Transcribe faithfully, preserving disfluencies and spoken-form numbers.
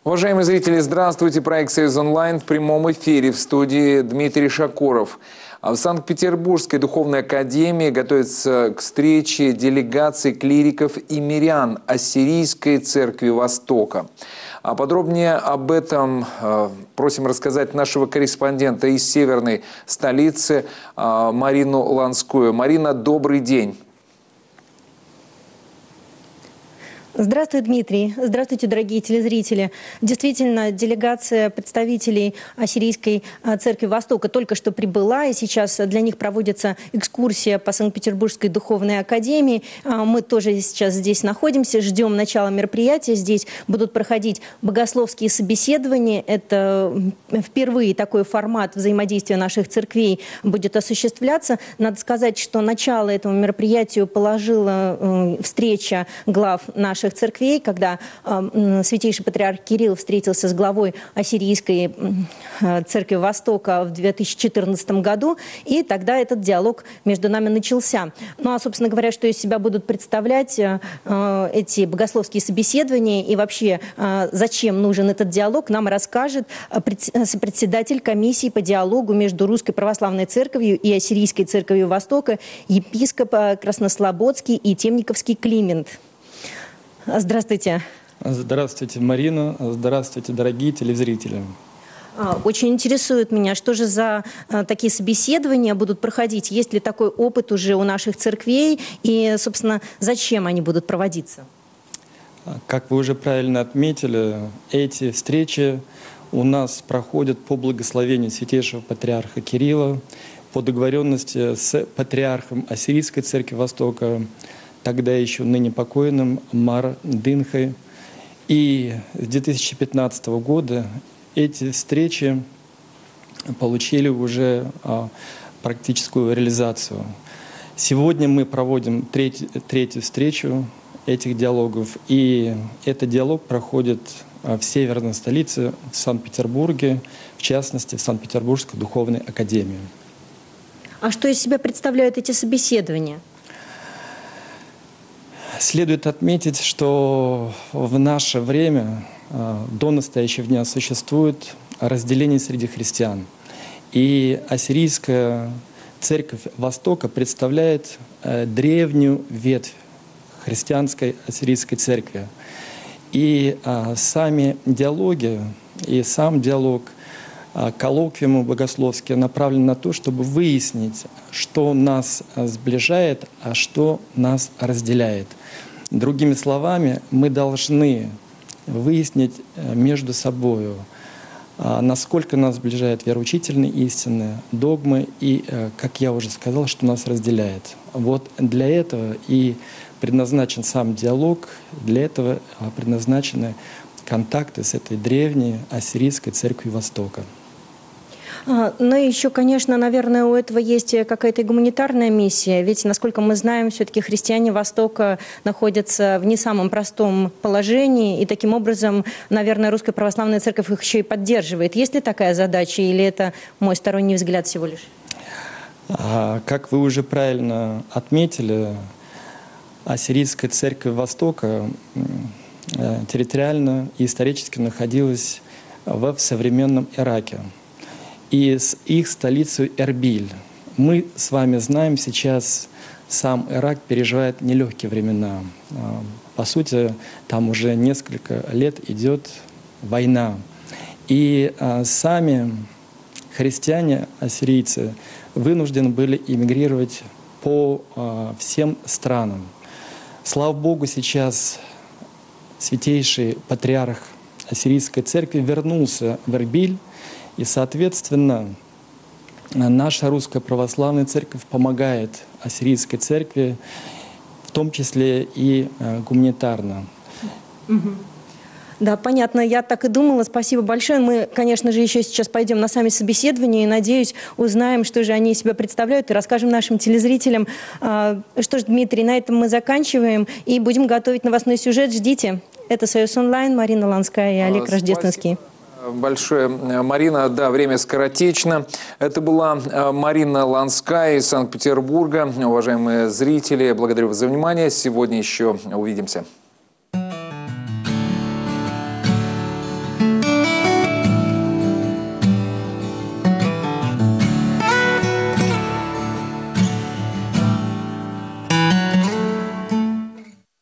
Уважаемые зрители, здравствуйте. Проект «Союз онлайн» в прямом эфире, в студии Дмитрий Шакуров. В Санкт-Петербургской духовной академии готовится к встрече делегаций клириков и мирян Ассирийской церкви Востока. А подробнее об этом э, просим рассказать нашего корреспондента из северной столицы э, Марину Ланскую. Марина, добрый день. Здравствуй, Дмитрий. Здравствуйте, дорогие телезрители. Действительно, делегация представителей Ассирийской церкви Востока только что прибыла, и сейчас для них проводится экскурсия по Санкт-Петербургской духовной академии. Мы тоже сейчас здесь находимся, ждем начала мероприятия. Здесь будут проходить богословские собеседования. Это впервые такой формат взаимодействия наших церквей будет осуществляться. Надо сказать, что начало этому мероприятию положила встреча глав наших церквей, когда э, святейший патриарх Кирилл встретился с главой Ассирийской э, церкви Востока в две тысячи четырнадцатом году, и тогда этот диалог между нами начался. Ну а, собственно говоря, что из себя будут представлять э, эти богословские собеседования и вообще э, зачем нужен этот диалог, нам расскажет сопредседатель комиссии по диалогу между Русской Православной Церковью и Ассирийской Церковью Востока, епископ Краснослободский и Темниковский Климент. Здравствуйте. Здравствуйте, Марина. Здравствуйте, дорогие телезрители. Очень интересует меня, что же за такие собеседования будут проходить? Есть ли такой опыт уже у наших церквей? И, собственно, зачем они будут проводиться? Как вы уже правильно отметили, эти встречи у нас проходят по благословению святейшего патриарха Кирилла, по договоренности с патриархом Ассирийской церкви Востока, тогда еще ныне покойным Мар Динхой. И с две тысячи пятнадцатого года эти встречи получили уже а, практическую реализацию. Сегодня мы проводим треть, третью встречу этих диалогов, и этот диалог проходит а, в северной столице, в Санкт-Петербурге, в частности, в Санкт-Петербургской духовной академии. А что из себя представляют эти собеседования? Следует отметить, что в наше время, до настоящего дня, существует разделение среди христиан. И Ассирийская церковь Востока представляет древнюю ветвь христианской ассирийской церкви. И сами диалоги, и сам диалог, коллоквиумы богословские направлены на то, чтобы выяснить, что нас сближает, а что нас разделяет. Другими словами, мы должны выяснить между собой, насколько нас сближает вероучительные истины, догмы и, как я уже сказал, что нас разделяет. Вот для этого и предназначен сам диалог, для этого предназначены контакты с этой древней ассирийской церковью Востока. Ну и еще, конечно, наверное, у этого есть какая-то гуманитарная миссия. Ведь, насколько мы знаем, все-таки христиане Востока находятся в не самом простом положении. И таким образом, наверное, Русская Православная Церковь их еще и поддерживает. Есть ли такая задача или это мой сторонний взгляд всего лишь? Как вы уже правильно отметили, Ассирийская Церковь Востока территориально и исторически находилась в современном Ираке. И с их столицей Эрбиль. Мы с вами знаем, сейчас сам Ирак переживает нелегкие времена. По сути, там уже несколько лет идет война. И сами христиане, ассирийцы, вынуждены были эмигрировать по всем странам. Слава Богу, сейчас святейший патриарх Ассирийской церкви вернулся в Эрбиль. И, соответственно, наша Русская Православная Церковь помогает Ассирийской Церкви, в том числе и гуманитарно. Да, понятно. Я так и думала. Спасибо большое. Мы, конечно же, еще сейчас пойдем на сами собеседования и, надеюсь, узнаем, что же они из себя представляют, и расскажем нашим телезрителям. Что ж, Дмитрий, на этом мы заканчиваем и будем готовить новостной сюжет. Ждите. Это «Союз онлайн», Марина Ланская и Олег Спасибо Рождественский. Большое, Марина. Да, время скоротечно. Это была Марина Ланская из Санкт-Петербурга. Уважаемые зрители, благодарю вас за внимание. Сегодня еще увидимся.